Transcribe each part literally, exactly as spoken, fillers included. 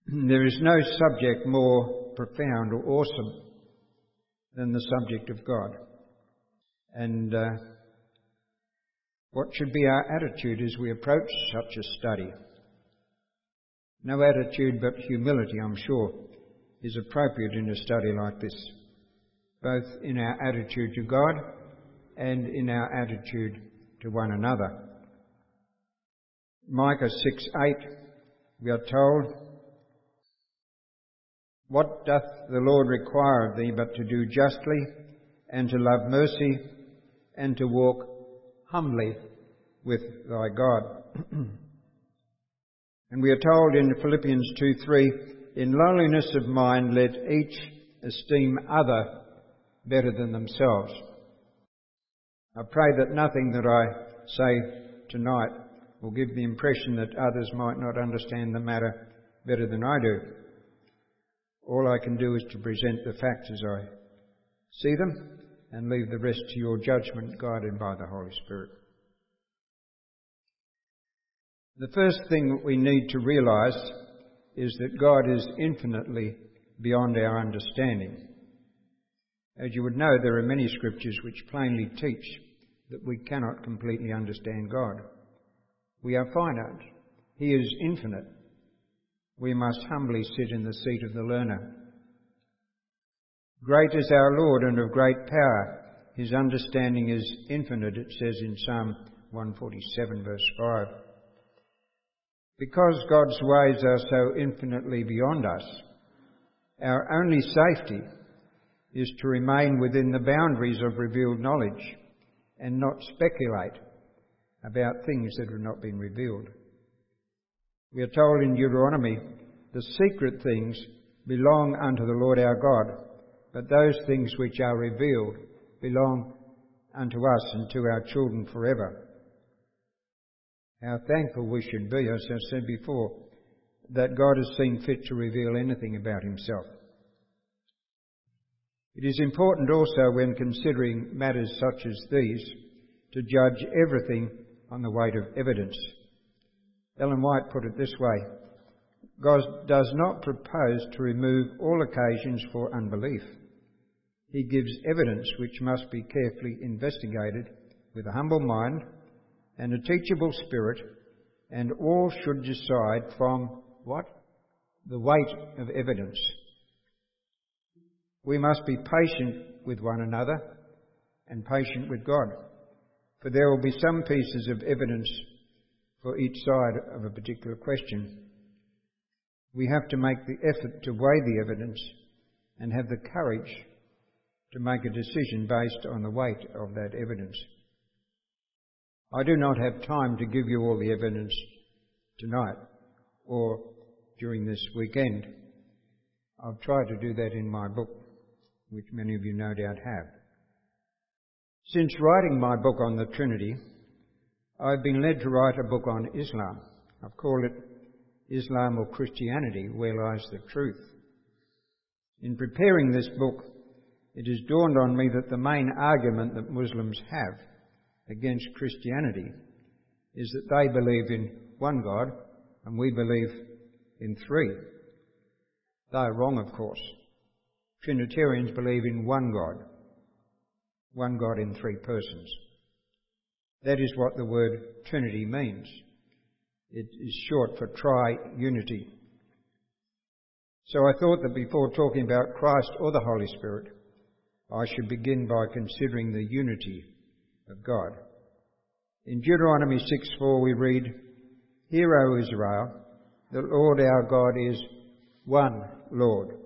There is no subject more profound or awesome than the subject of God. And uh, what should be our attitude as we approach such a study? No attitude but humility, I'm sure, is appropriate in a study like this, both in our attitude to God and in our attitude to one another. Micah six eight, we are told, "What doth the Lord require of thee but to do justly, and to love mercy, and to walk humbly with thy God?" And we are told in Philippians two three, "In lowliness of mind let each esteem other better than themselves." I pray that nothing that I say tonight will give the impression that others might not understand the matter better than I do. All I can do is to present the facts as I see them and leave the rest to your judgment, guided by the Holy Spirit. The first thing that we need to realise is that God is infinitely beyond our understanding. As you would know, there are many scriptures which plainly teach that we cannot completely understand God. We are finite. He is infinite. We must humbly sit in the seat of the learner. Great is our Lord and of great power. His understanding is infinite, it says in Psalm one forty-seven verse five. Because God's ways are so infinitely beyond us, our only safety is to remain within the boundaries of revealed knowledge and not speculate about things that have not been revealed. We are told in Deuteronomy, "The secret things belong unto the Lord our God, but those things which are revealed belong unto us and to our children forever." How thankful we should be, as I said before, that God has seen fit to reveal anything about himself. It is important also, when considering matters such as these, to judge everything on the weight of evidence. Ellen White put it this way: God does not propose to remove all occasions for unbelief. He gives evidence which must be carefully investigated with a humble mind and a teachable spirit, and all should decide from what? The weight of evidence. We must be patient with one another and patient with God, for there will be some pieces of evidence for each side of a particular question. We have to make the effort to weigh the evidence and have the courage to make a decision based on the weight of that evidence. I do not have time to give you all the evidence tonight or during this weekend. I've tried to do that in my book, which many of you no doubt have. Since writing my book on the Trinity, I've been led to write a book on Islam. I've called it Islam or Christianity, Where Lies the Truth? In preparing this book, it has dawned on me that the main argument that Muslims have against Christianity is that they believe in one God and we believe in three. They are wrong, of course. Trinitarians believe in one God, one God in three persons. That is what the word Trinity means. It is short for tri-unity. So I thought that before talking about Christ or the Holy Spirit, I should begin by considering the unity of God. In Deuteronomy six four we read, "Hear, O Israel, the Lord our God is one Lord."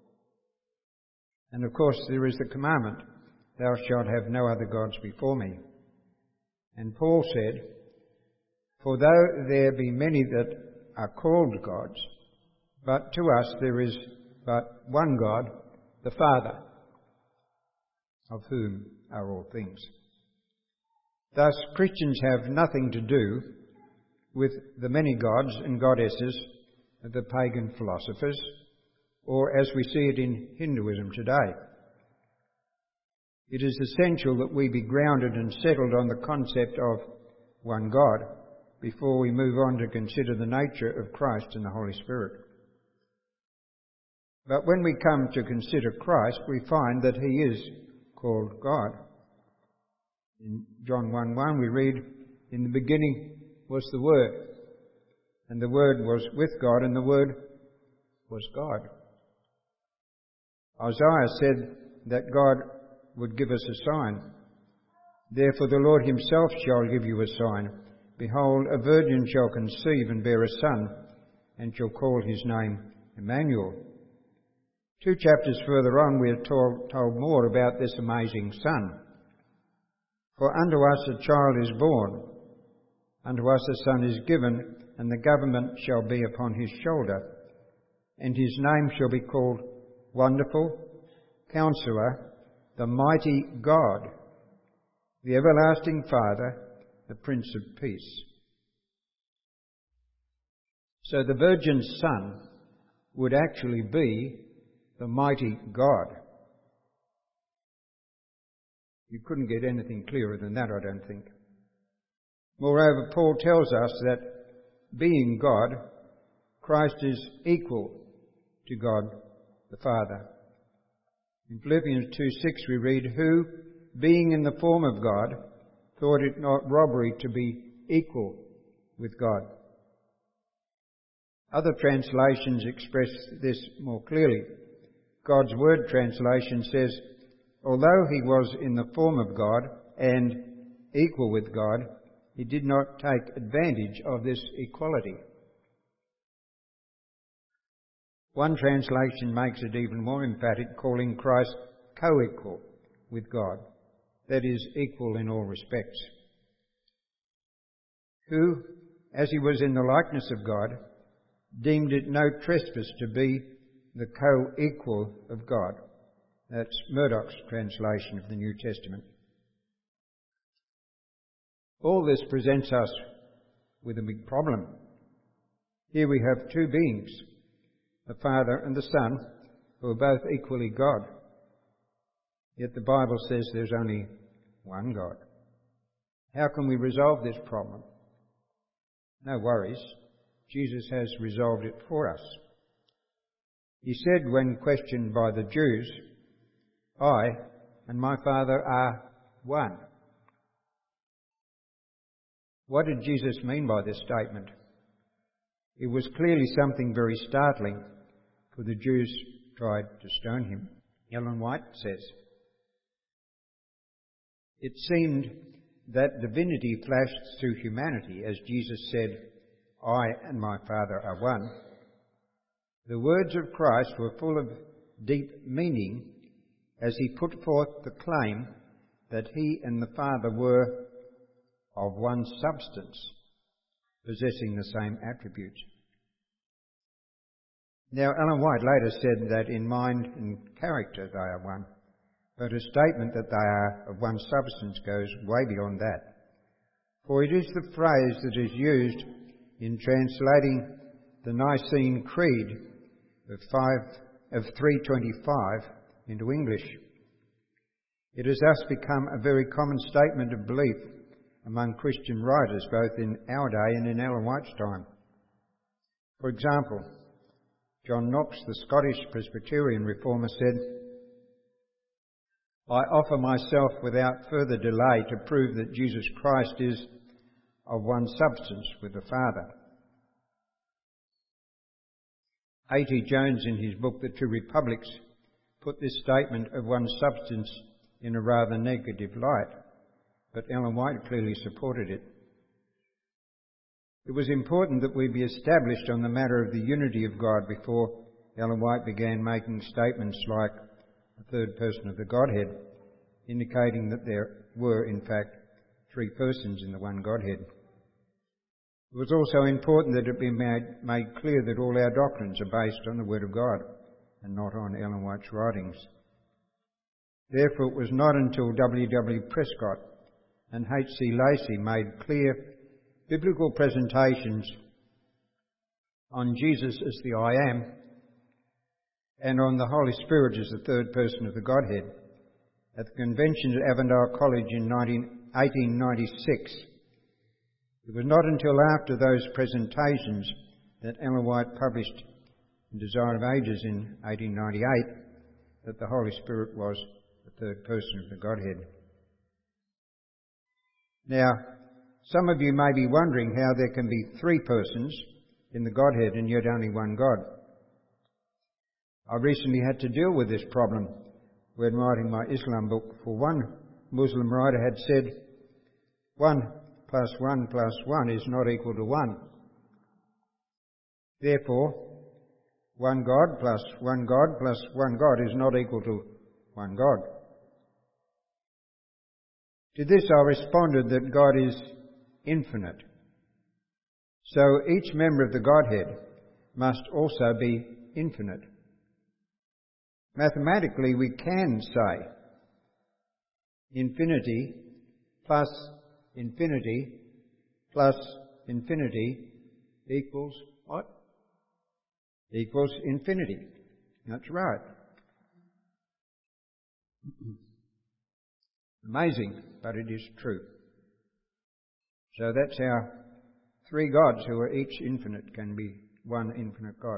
And of course there is the commandment, "Thou shalt have no other gods before me." And Paul said, "For though there be many that are called gods, but to us there is but one God, the Father, of whom are all things." Thus, Christians have nothing to do with the many gods and goddesses of the pagan philosophers, or as we see it in Hinduism today. It is essential that we be grounded and settled on the concept of one God before we move on to consider the nature of Christ and the Holy Spirit. But when we come to consider Christ, we find that he is called God. In John one one we read, "In the beginning was the Word, and the Word was with God, and the Word was God." Isaiah said that God would give us a sign. "Therefore the Lord himself shall give you a sign. Behold, a virgin shall conceive and bear a son, and shall call his name Emmanuel." Two chapters further on we are told, told more about this amazing son. "For unto us a child is born, unto us a son is given, and the government shall be upon his shoulder, and his name shall be called Wonderful, Counsellor, the Mighty God, the Everlasting Father, the Prince of Peace." So the virgin's son would actually be the mighty God. You couldn't get anything clearer than that, I don't think. Moreover, Paul tells us that being God, Christ is equal to God the Father. In Philippians two six we read, "Who, being in the form of God, thought it not robbery to be equal with God." Other translations express this more clearly. God's Word translation says, "Although he was in the form of God and equal with God, he did not take advantage of this equality." One translation makes it even more emphatic, calling Christ co-equal with God, that is, equal in all respects. "Who, as he was in the likeness of God, deemed it no trespass to be the co-equal of God." That's Murdoch's translation of the New Testament. All this presents us with a big problem. Here we have two beings, the Father and the Son, who are both equally God. Yet the Bible says there's only one God. How can we resolve this problem? No worries. Jesus has resolved it for us. He said when questioned by the Jews, "I and my Father are one." What did Jesus mean by this statement? It was clearly something very startling, for the Jews tried to stone him. Ellen White says, "It seemed that divinity flashed through humanity as Jesus said, 'I and my Father are one.' The words of Christ were full of deep meaning as he put forth the claim that he and the Father were of one substance, possessing the same attributes." Now, Ellen White later said that in mind and character they are one, but a statement that they are of one substance goes way beyond that. For it is the phrase that is used in translating the Nicene Creed of, five, of three twenty-five into English. It has thus become a very common statement of belief among Christian writers, both in our day and in Ellen White's time. For example, John Knox, the Scottish Presbyterian reformer, said, "I offer myself without further delay to prove that Jesus Christ is of one substance with the Father." A T Jones, in his book The Two Republics, put this statement of one substance in a rather negative light, but Ellen White clearly supported it. It was important that we be established on the matter of the unity of God before Ellen White began making statements like the third person of the Godhead, indicating that there were, in fact, three persons in the one Godhead. It was also important that it be made, made clear that all our doctrines are based on the Word of God and not on Ellen White's writings. Therefore, it was not until W W Prescott and H C Lacey made clear biblical presentations on Jesus as the I Am and on the Holy Spirit as the third person of the Godhead at the convention at Avondale College in eighteen ninety-six. It was not until after those presentations that Ellen White published in Desire of Ages in eighteen ninety-eight that the Holy Spirit was the third person of the Godhead. Now, some of you may be wondering how there can be three persons in the Godhead and yet only one God. I recently had to deal with this problem when writing my Islam book, for one Muslim writer had said, one plus one plus one is not equal to one. Therefore, one God plus one God plus one God is not equal to one God. To this I responded that God is infinite. So each member of the Godhead must also be infinite. Mathematically, we can say infinity plus infinity plus infinity equals what? Equals infinity. That's right. Amazing, but it is true. So that's how three gods who are each infinite can be one infinite God.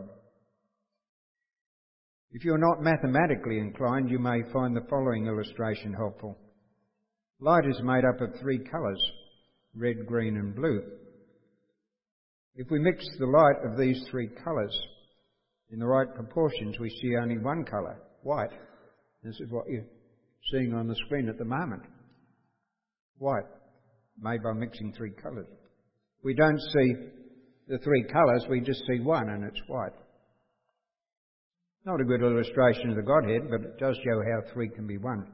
If you're not mathematically inclined, you may find the following illustration helpful. Light is made up of three colours, red, green and blue. If we mix the light of these three colours in the right proportions, we see only one colour, white. This is what you're seeing on the screen at the moment. White, made by mixing three colours. We don't see the three colours, we just see one, and it's white. Not a good illustration of the Godhead, but it does show how three can be one.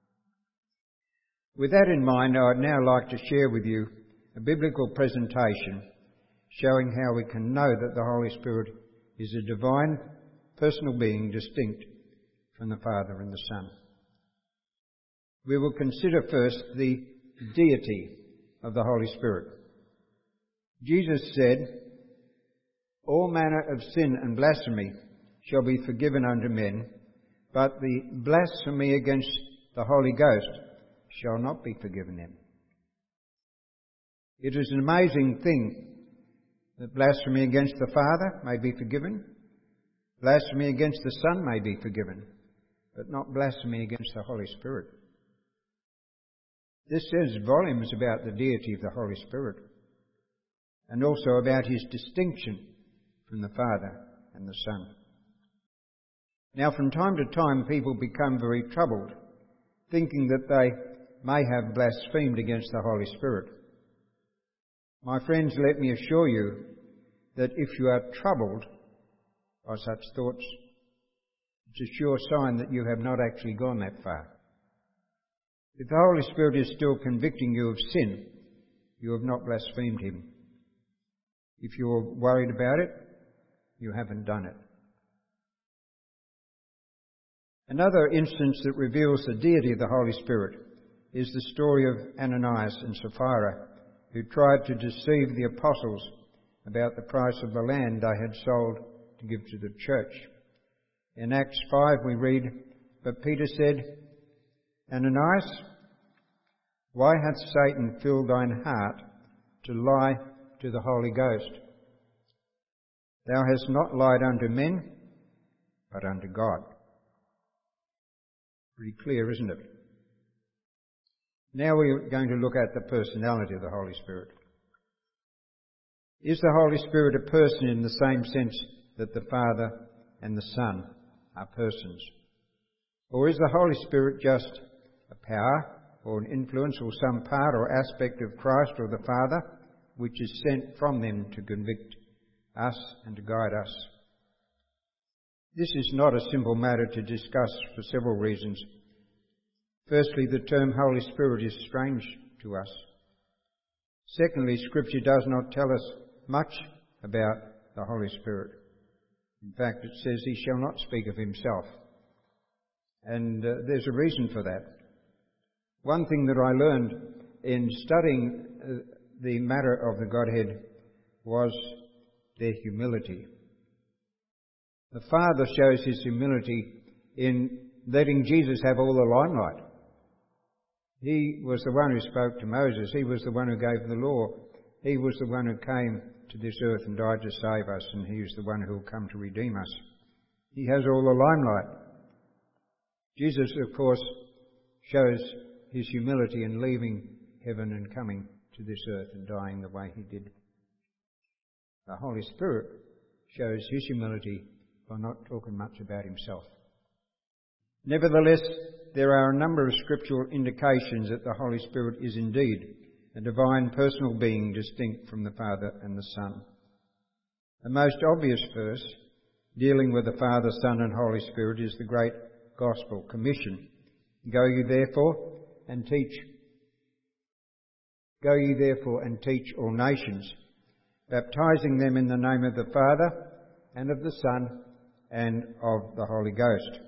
With that in mind, I'd now like to share with you a biblical presentation showing how we can know that the Holy Spirit is a divine, personal being distinct from the Father and the Son. We will consider first the deity of the Holy Spirit. Jesus said, "All manner of sin and blasphemy shall be forgiven unto men, but the blasphemy against the Holy Ghost shall not be forgiven them." It is an amazing thing that blasphemy against the Father may be forgiven, blasphemy against the Son may be forgiven, but not blasphemy against the Holy Spirit. This says volumes about the deity of the Holy Spirit, and also about his distinction from the Father and the Son. Now, from time to time, people become very troubled, thinking that they may have blasphemed against the Holy Spirit. My friends, let me assure you that if you are troubled by such thoughts, it's a sure sign that you have not actually gone that far. If the Holy Spirit is still convicting you of sin, you have not blasphemed him. If you're worried about it, you haven't done it. Another instance that reveals the deity of the Holy Spirit is the story of Ananias and Sapphira, who tried to deceive the apostles about the price of the land they had sold to give to the church. In Acts five we read, "But Peter said, Ananias, why hath Satan filled thine heart to lie to the Holy Ghost? Thou hast not lied unto men, but unto God." Pretty clear, isn't it? Now we're going to look at the personality of the Holy Spirit. Is the Holy Spirit a person in the same sense that the Father and the Son are persons? Or is the Holy Spirit just a power or an influence or some part or aspect of Christ or the Father which is sent from them to convict us and to guide us? This is not a simple matter to discuss for several reasons. Firstly, the term Holy Spirit is strange to us. Secondly, Scripture does not tell us much about the Holy Spirit. In fact, it says he shall not speak of himself. And uh, there's a reason for that. One thing that I learned in studying uh, the matter of the Godhead was their humility. The Father shows his humility in letting Jesus have all the limelight. He was the one who spoke to Moses. He was the one who gave the law. He was the one who came to this earth and died to save us, and he is the one who will come to redeem us. He has all the limelight. Jesus, of course, shows his humility in leaving heaven and coming to this earth and dying the way he did. The Holy Spirit shows his humility by not talking much about himself. Nevertheless, there are a number of scriptural indications that the Holy Spirit is indeed a divine personal being distinct from the Father and the Son. The most obvious verse dealing with the Father, Son and Holy Spirit is the great Gospel Commission. Go ye therefore and teach. Go ye therefore and teach all nations, baptizing them in the name of the Father and of the Son and of the Holy Ghost.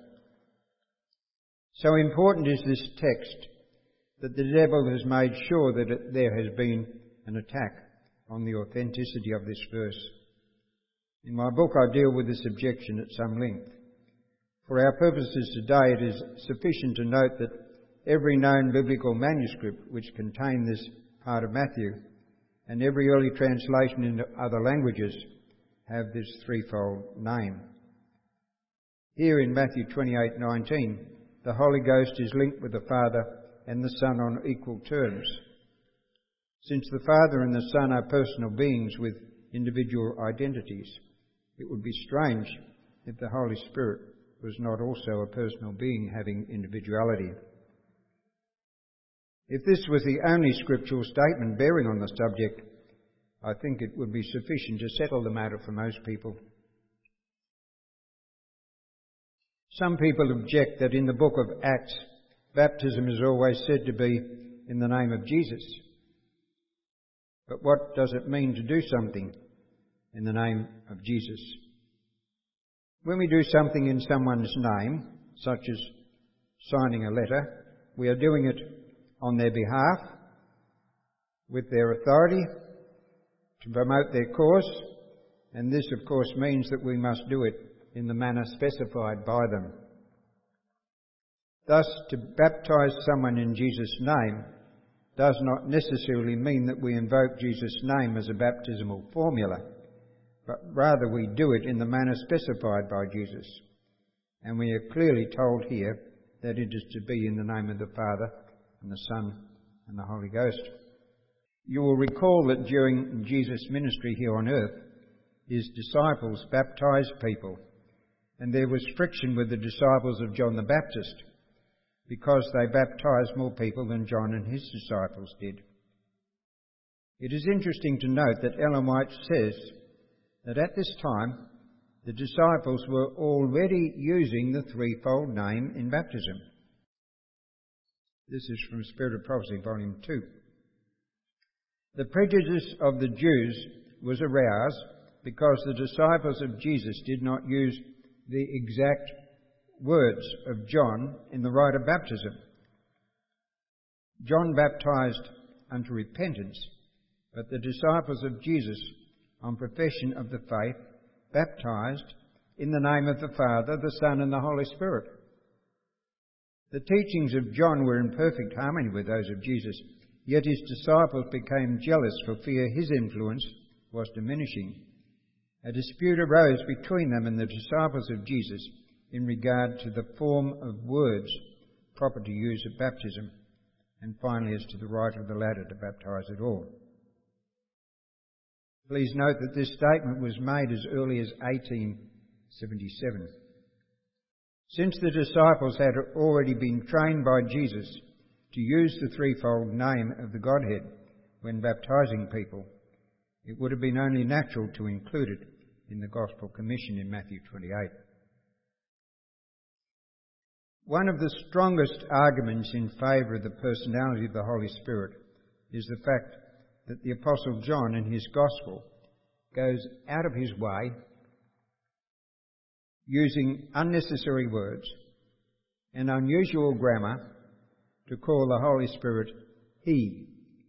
So important is this text that the devil has made sure that it, there has been an attack on the authenticity of this verse. In my book I deal with this objection at some length. For our purposes today it is sufficient to note that every known biblical manuscript which contain this part of Matthew and every early translation into other languages have this threefold name. Here in Matthew twenty-eight nineteen, the Holy Ghost is linked with the Father and the Son on equal terms. Since the Father and the Son are personal beings with individual identities, it would be strange if the Holy Spirit was not also a personal being having individuality. If this was the only scriptural statement bearing on the subject, I think it would be sufficient to settle the matter for most people. Some people object that in the book of Acts, baptism is always said to be in the name of Jesus. But what does it mean to do something in the name of Jesus? When we do something in someone's name, such as signing a letter, we are doing it on their behalf, with their authority, to promote their cause, and this, of course, means that we must do it in the manner specified by them. Thus, to baptize someone in Jesus' name does not necessarily mean that we invoke Jesus' name as a baptismal formula, but rather we do it in the manner specified by Jesus. And we are clearly told here that it is to be in the name of the Father and the Son and the Holy Ghost. You will recall that during Jesus' ministry here on earth, his disciples baptized people, and there was friction with the disciples of John the Baptist because they baptized more people than John and his disciples did. It is interesting to note that Ellen White says that at this time the disciples were already using the threefold name in baptism. This is from Spirit of Prophecy, Volume two. The prejudice of the Jews was aroused because the disciples of Jesus did not use the exact words of John in the rite of baptism. John baptized unto repentance, but the disciples of Jesus, on profession of the faith, baptized in the name of the Father, the Son and the Holy Spirit. The teachings of John were in perfect harmony with those of Jesus, yet his disciples became jealous for fear his influence was diminishing. A dispute arose between them and the disciples of Jesus in regard to the form of words proper to use at baptism, and finally as to the right of the latter to baptize at all. Please note that this statement was made as early as eighteen seventy-seven. Since the disciples had already been trained by Jesus to use the threefold name of the Godhead when baptizing people, it would have been only natural to include it in the Gospel Commission in Matthew twenty-eight. One of the strongest arguments in favour of the personality of the Holy Spirit is the fact that the Apostle John in his Gospel goes out of his way, using unnecessary words and unusual grammar, to call the Holy Spirit He.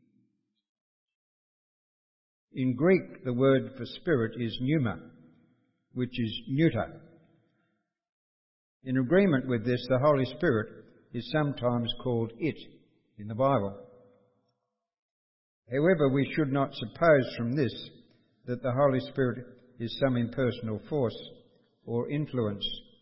In Greek, the word for spirit is pneuma, which is neuter. In agreement with this, the Holy Spirit is sometimes called It in the Bible. However, we should not suppose from this that the Holy Spirit is some impersonal force or influence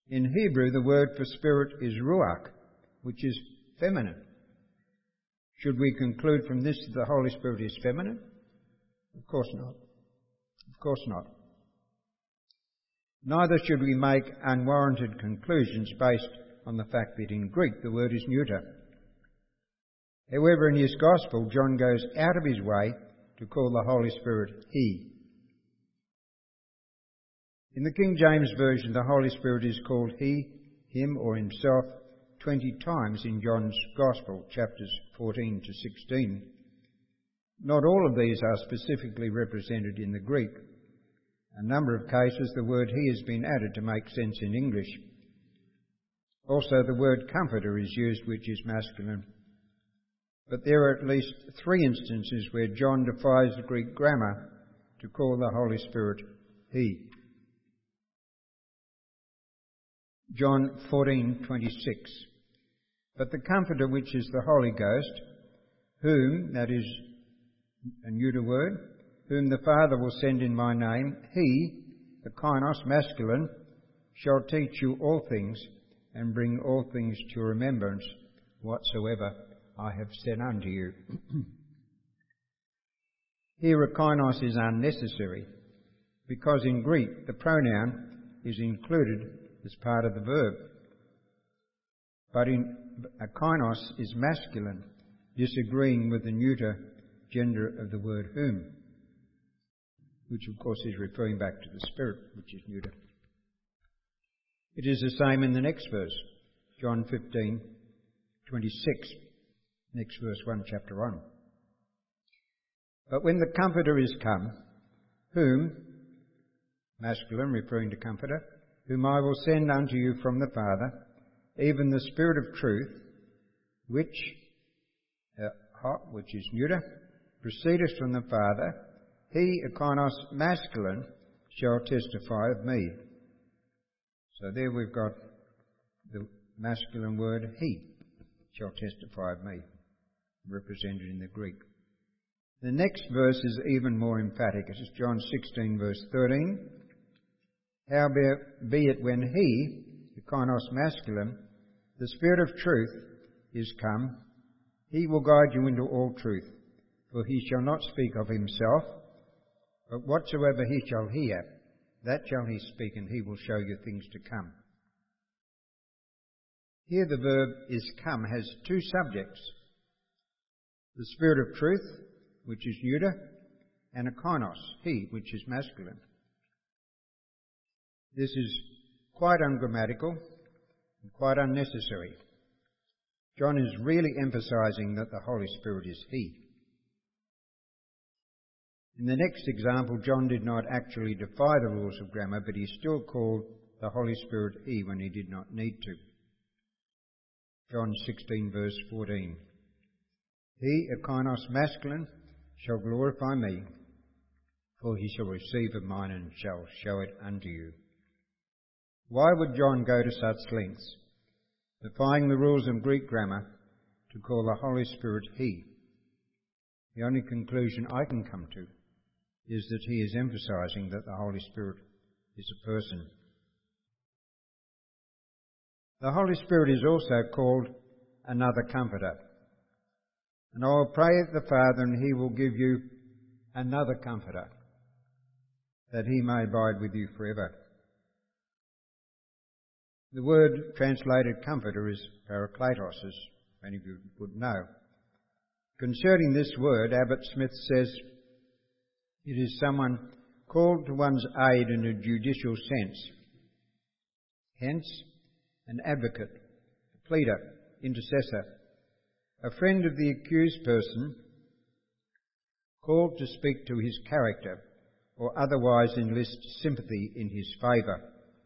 In Hebrew, the word for spirit is ruach, which is feminine. Should we conclude from this that the Holy Spirit is feminine? Of course not. Of course not. Neither should we make unwarranted conclusions based on the fact that in Greek the word is neuter. However, in his Gospel, John goes out of his way to call the Holy Spirit He. In the King James Version, the Holy Spirit is called He, Him, or Himself twenty times in John's Gospel, chapters fourteen to sixteen. Not all of these are specifically represented in the Greek. A number of cases the word He has been added to make sense in English. Also, the word Comforter is used, which is masculine. But there are at least three instances where John defies the Greek grammar to call the Holy Spirit He. John fourteen twenty-six. But the Comforter, which is the Holy Ghost, whom, that is a neuter word, whom the Father will send in my name, He, the kainos masculine, shall teach you all things and bring all things to your remembrance whatsoever I have said unto you. Here a kainos is unnecessary because in Greek the pronoun is included as part of the verb. But in a kainos is masculine, disagreeing with the neuter gender of the word whom, which of course is referring back to the Spirit, which is neuter. It is the same in the next verse, John fifteen twenty-six, next verse one, chapter one. But when the Comforter is come, whom, masculine, referring to Comforter, whom I will send unto you from the Father, even the Spirit of truth, which, uh, hot, which is neuter, proceedeth from the Father, he, a kainos masculine, shall testify of me. So there we've got the masculine word he shall testify of me, represented in the Greek. The next verse is even more emphatic. It is John sixteen, verse thirteen. Howbeit when he, the kainos masculine, the Spirit of truth, is come, he will guide you into all truth. For he shall not speak of himself, but whatsoever he shall hear, that shall he speak, and he will show you things to come. Here the verb is come has two subjects. The Spirit of truth, which is neuter, and a kainos, he, which is masculine. This is quite ungrammatical and quite unnecessary. John is really emphasizing that the Holy Spirit is he. In the next example, John did not actually defy the rules of grammar, but he still called the Holy Spirit he when he did not need to. John sixteen, verse fourteen. He, a kainos masculine, shall glorify me, for he shall receive of mine and shall show it unto you. Why would John go to such lengths, defying the rules of Greek grammar, to call the Holy Spirit he? The only conclusion I can come to is that he is emphasizing that the Holy Spirit is a person. The Holy Spirit is also called another Comforter. And I will pray the Father, and he will give you another Comforter, that he may abide with you forever. The word translated Comforter is parakletos, as many of you would know. Concerning this word, Abbott Smith says, it is someone called to one's aid in a judicial sense. Hence, an advocate, a pleader, intercessor, a friend of the accused person, called to speak to his character or otherwise enlist sympathy in his favour.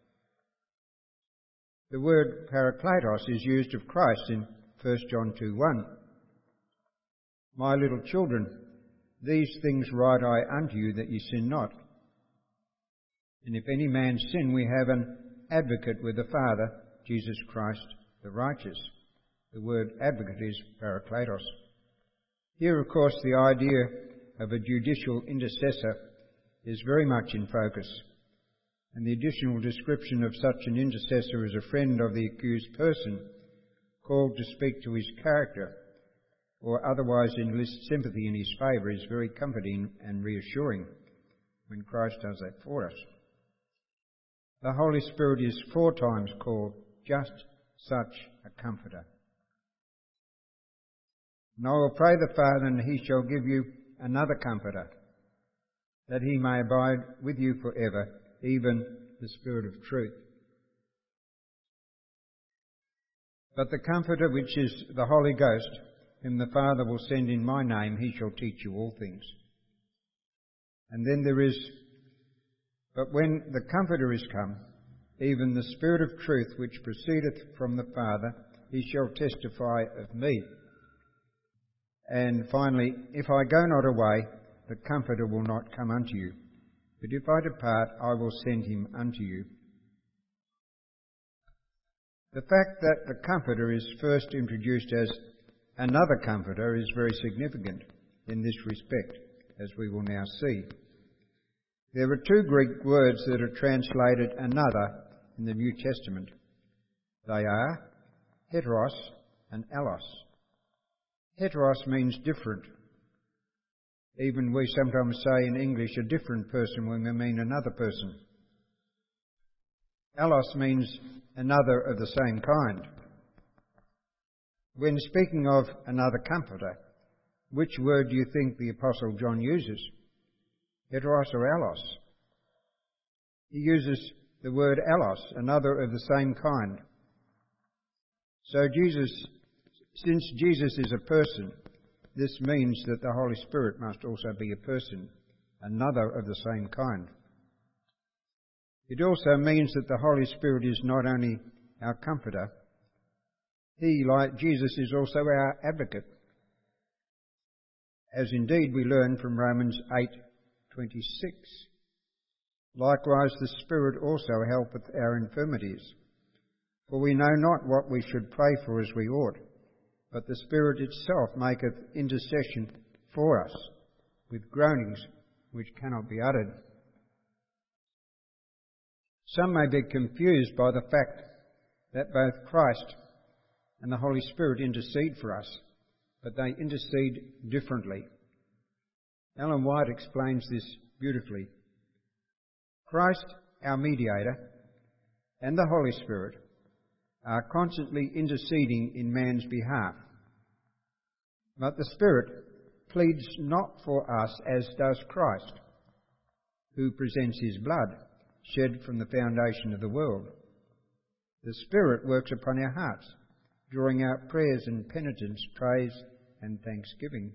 The word parakletos is used of Christ in First John two one. My little children, these things write I unto you, that ye sin not. And if any man sin, we have an advocate with the Father, Jesus Christ the righteous. The word advocate is parakletos. Here, of course, the idea of a judicial intercessor is very much in focus. And the additional description of such an intercessor as a friend of the accused person, called to speak to his character, or otherwise enlist sympathy in his favour, is very comforting and reassuring when Christ does that for us. The Holy Spirit is four times called just such a comforter. And I will pray the Father, and he shall give you another comforter, that he may abide with you forever, even the Spirit of truth. But the Comforter, which is the Holy Ghost, whom the Father will send in my name, he shall teach you all things. And then there is, but when the Comforter is come, even the Spirit of truth, which proceedeth from the Father, he shall testify of me. And finally, if I go not away, the Comforter will not come unto you. But if I depart, I will send him unto you. The fact that the Comforter is first introduced as another Comforter is very significant in this respect, as we will now see. There are two Greek words that are translated another in the New Testament. They are heteros and allos. Heteros means different. Even we sometimes say in English a different person when we mean another person. Allos means another of the same kind. When speaking of another Comforter, which word do you think the Apostle John uses? Heteros or allos? He uses the word allos, another of the same kind. So Jesus, since Jesus is a person, this means that the Holy Spirit must also be a person, another of the same kind. It also means that the Holy Spirit is not only our Comforter, he, like Jesus, is also our advocate, as indeed we learn from Romans eight twenty-six. Likewise the Spirit also helpeth our infirmities, for we know not what we should pray for as we ought, but the Spirit itself maketh intercession for us, with groanings which cannot be uttered. Some may be confused by the fact that both Christ and the Holy Spirit intercede for us, but they intercede differently. Ellen White explains this beautifully. Christ, our mediator, and the Holy Spirit are constantly interceding in man's behalf. But the Spirit pleads not for us as does Christ, who presents his blood, shed from the foundation of the world. The Spirit works upon our hearts, drawing out prayers and penitence, praise and thanksgiving.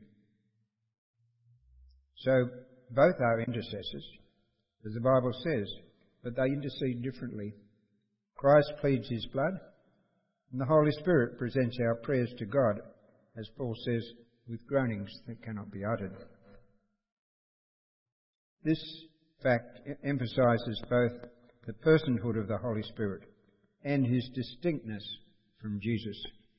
So both are intercessors, as the Bible says, but they intercede differently. Christ pleads his blood, and the Holy Spirit presents our prayers to God, as Paul says, with groanings that cannot be uttered. This fact emphasises both the personhood of the Holy Spirit and his distinctness from Jesus.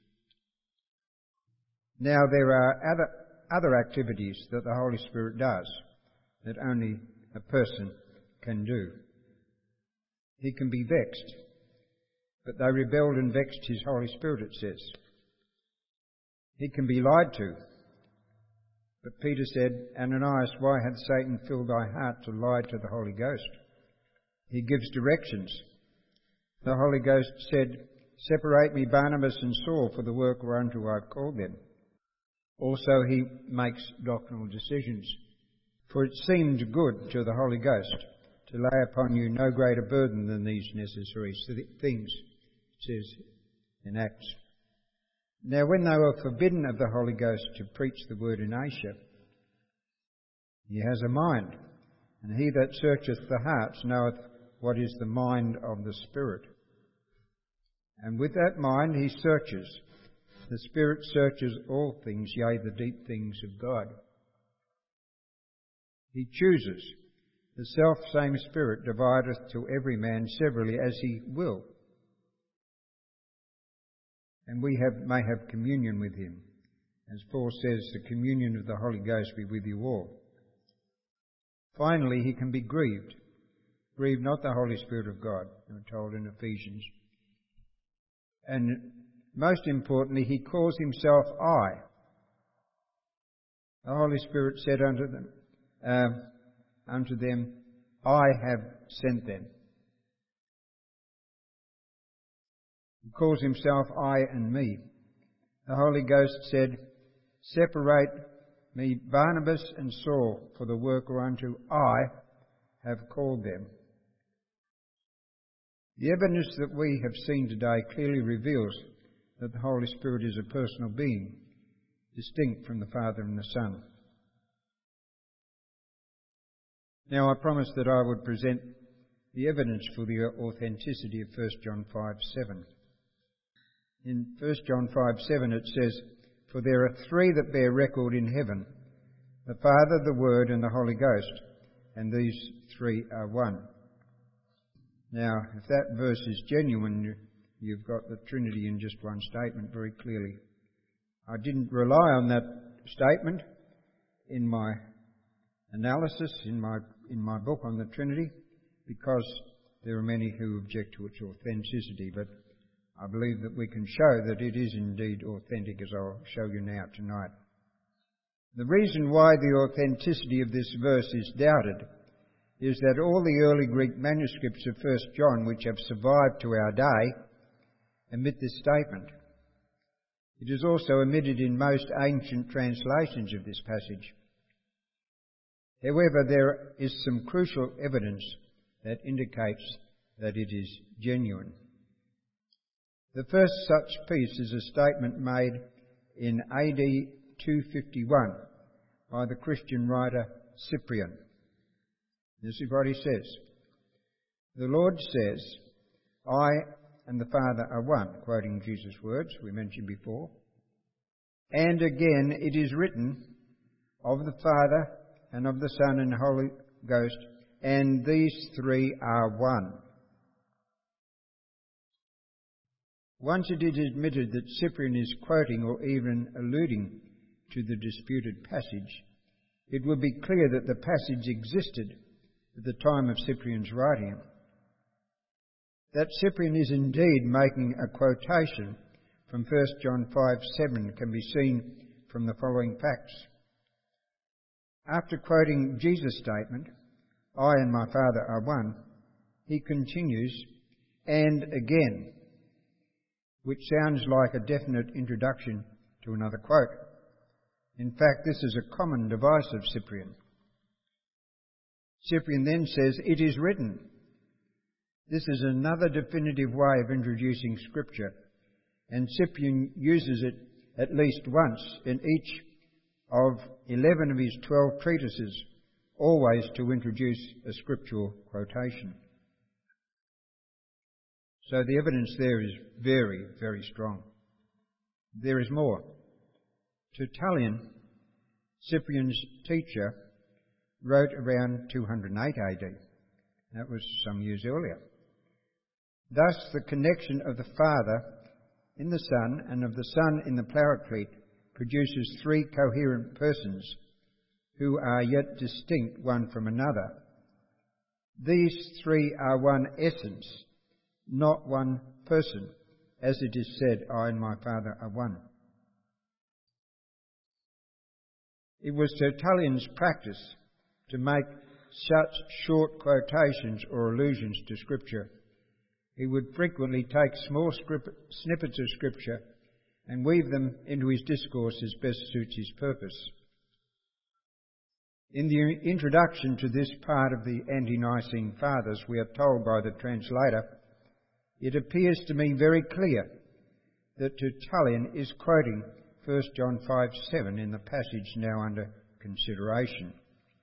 Now there are other, other activities that the Holy Spirit does that only a person can do. He can be vexed, but they rebelled and vexed his Holy Spirit, it says. He can be lied to, but Peter said, Ananias, why hath Satan filled thy heart to lie to the Holy Ghost? He gives directions. The Holy Ghost said, separate me Barnabas and Saul for the work whereunto I have called them. Also he makes doctrinal decisions. For it seemed good to the Holy Ghost to lay upon you no greater burden than these necessary things, it says in Acts. Now when they were forbidden of the Holy Ghost to preach the word in Asia, he has a mind, and he that searcheth the hearts knoweth what is the mind of the Spirit. And with that mind he searches. The Spirit searches all things, yea, the deep things of God. He chooses. The self-same Spirit divideth to every man severally as he will. And we have, may have communion with him. As Paul says, the communion of the Holy Ghost be with you all. Finally, he can be grieved. grieve not the Holy Spirit of God, we're told in Ephesians. And most importantly, he calls himself I. The Holy Spirit said unto them, uh, unto them, I have sent them. He calls himself I and me. The Holy Ghost said, separate me Barnabas and Saul for the work whereunto I have called them. The evidence that we have seen today clearly reveals that the Holy Spirit is a personal being, distinct from the Father and the Son. Now, I promised that I would present the evidence for the authenticity of First John five seven. In First John five seven it says, for there are three that bear record in heaven, the Father, the Word, and the Holy Ghost, and these three are one. Now, if that verse is genuine, you've got the Trinity in just one statement very clearly. I didn't rely on that statement in my analysis, in my in my book on the Trinity, because there are many who object to its authenticity, but I believe that we can show that it is indeed authentic, as I'll show you now tonight. The reason why the authenticity of this verse is doubted is that all the early Greek manuscripts of First John, which have survived to our day, omit this statement. It is also omitted in most ancient translations of this passage. However, there is some crucial evidence that indicates that it is genuine. The first such piece is a statement made in A D two fifty-one by the Christian writer Cyprian. This is what he says. The Lord says, I and the Father are one, quoting Jesus' words we mentioned before. And again it is written of the Father and of the Son and Holy Ghost, and these three are one. Once it is admitted that Cyprian is quoting or even alluding to the disputed passage, it will be clear that the passage existed at the time of Cyprian's writing. That Cyprian is indeed making a quotation from First John five seven can be seen from the following facts. After quoting Jesus' statement, I and my Father are one, he continues, and again, which sounds like a definite introduction to another quote. In fact, this is a common device of Cyprian. Cyprian then says, it is written. This is another definitive way of introducing Scripture, and Cyprian uses it at least once in each of eleven of his twelve treatises, always to introduce a scriptural quotation. So the evidence there is very, very strong. There is more. Tertullian, Cyprian's teacher, wrote around two hundred eight A D. That was some years earlier. Thus, the connection of the Father in the Son and of the Son in the Paraclete produces three coherent persons who are yet distinct one from another. These three are one essence, not one person, as it is said, I and my Father are one. It was Tertullian's practice to make such short quotations or allusions to Scripture. He would frequently take small snippets of Scripture and weave them into his discourse as best suits his purpose. In the introduction to this part of the Ante-Nicene Fathers, we are told by the translator, it appears to me very clear that Tertullian is quoting First John five seven in the passage now under consideration.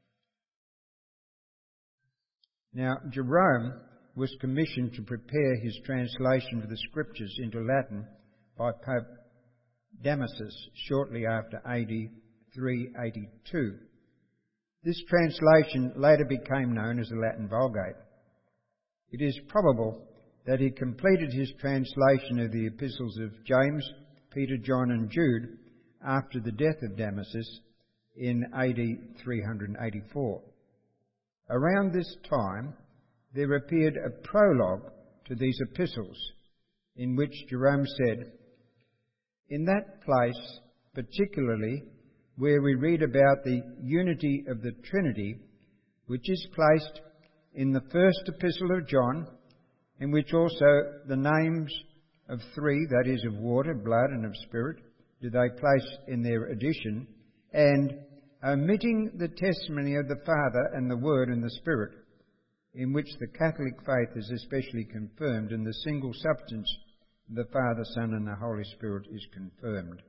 Now, Jerome was commissioned to prepare his translation of the Scriptures into Latin by Pope Damasus shortly after A D three eighty-two. This translation later became known as the Latin Vulgate. It is probable that he completed his translation of the epistles of James, Peter, John and Jude after the death of Damasus in A D three eighty-four. Around this time, there appeared a prologue to these epistles, in which Jerome said, "In that place, particularly where we read about the unity of the Trinity, which is placed in the first epistle of John, in which also the names of three, that is, of water, blood, and of spirit, do they place in their addition, and omitting the testimony of the Father and the Word and the Spirit, in which the Catholic faith is especially confirmed, and the single substance of the Father, Son, and the Holy Spirit is confirmed."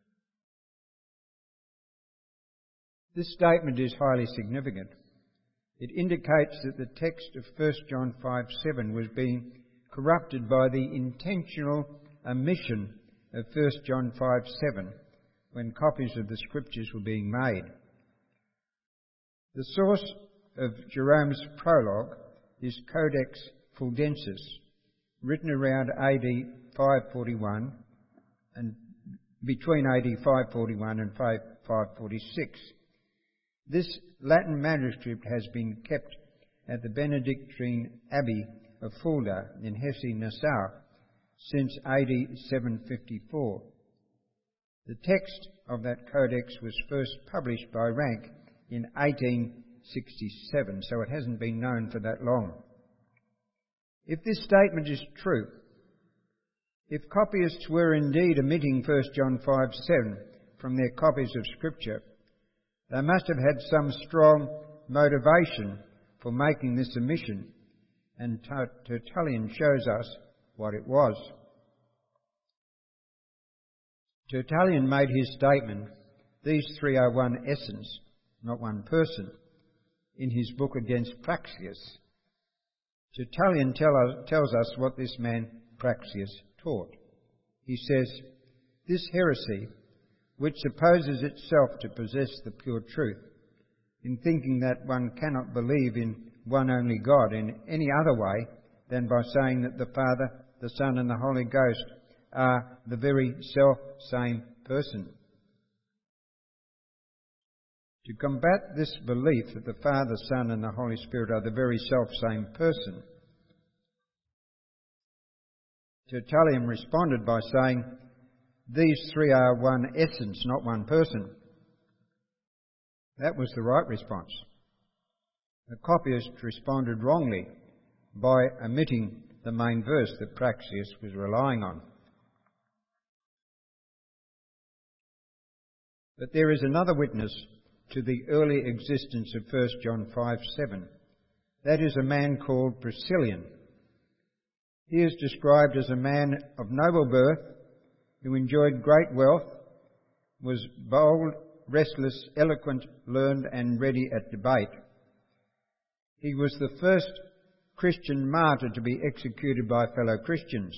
This statement is highly significant. It indicates that the text of First John five seven was being corrupted by the intentional omission of First John five seven when copies of the Scriptures were being made. The source of Jerome's prologue is Codex Fuldensis, written around A D five forty-one and between A D five forty-one and five forty-six. This Latin manuscript has been kept at the Benedictine Abbey of Fulda in Hesse-Nassau since A D seven fifty-four. The text of that codex was first published by Rank in eighteen sixty-seven, so it hasn't been known for that long. If this statement is true, if copyists were indeed omitting First John five seven from their copies of Scripture, they must have had some strong motivation for making this omission, and Tertullian shows us what it was. Tertullian made his statement, "These three are one essence, not one person," in his book against Praxeas. Tertullian tell us, tells us what this man Praxeas taught. He says, "This heresy, which supposes itself to possess the pure truth, in thinking that one cannot believe in one only God in any other way than by saying that the Father, the Son, and the Holy Ghost are the very self-same person. To combat this belief that the Father, Son, and the Holy Spirit are the very self-same person, Tertullian responded by saying, 'These three are one essence, not one person.' That was the right response. The copyist responded wrongly by omitting the main verse that Praxeas was relying on. But there is another witness to the early existence of First John five seven. That is a man called Priscillian. He is described as a man of noble birth, who enjoyed great wealth, was bold, restless, eloquent, learned, and ready at debate. He was the first Christian martyr to be executed by fellow Christians.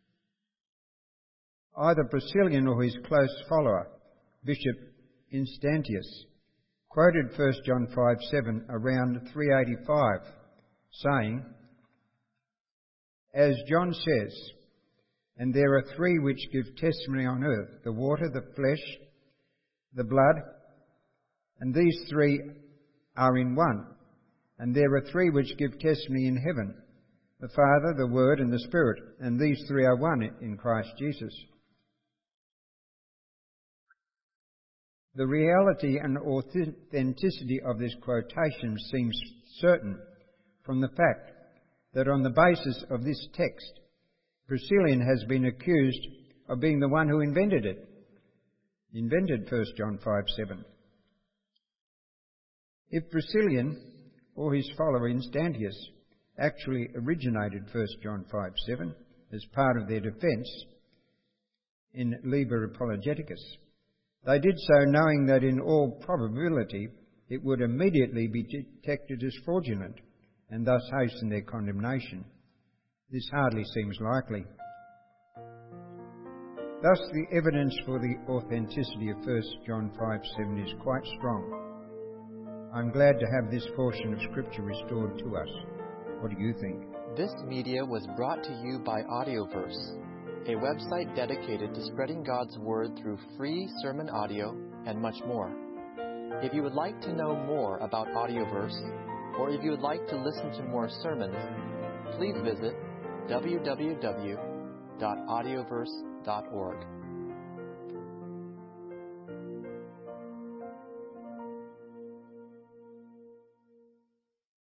Either Priscillian or his close follower, Bishop Instantius, quoted First John five seven around three eighty-five, saying, "As John says, and there are three which give testimony on earth, the water, the flesh, the blood, and these three are in one. And there are three which give testimony in heaven, the Father, the Word, and the Spirit, and these three are one in Christ Jesus." The reality and authenticity of this quotation seems certain from the fact that on the basis of this text, Priscillian has been accused of being the one who invented it, invented First John five seven. If Priscillian or his follower Instantius actually originated First John five seven as part of their defence in Liber Apologeticus, they did so knowing that in all probability it would immediately be detected as fraudulent and thus hasten their condemnation. This hardly seems likely. Thus, the evidence for the authenticity of First John five seven is quite strong. I'm glad to have this portion of Scripture restored to us. What do you think? This media was brought to you by Audioverse, a website dedicated to spreading God's Word through free sermon audio and much more. If you would like to know more about Audioverse, or if you would like to listen to more sermons, please visit w w w dot audioverse dot org.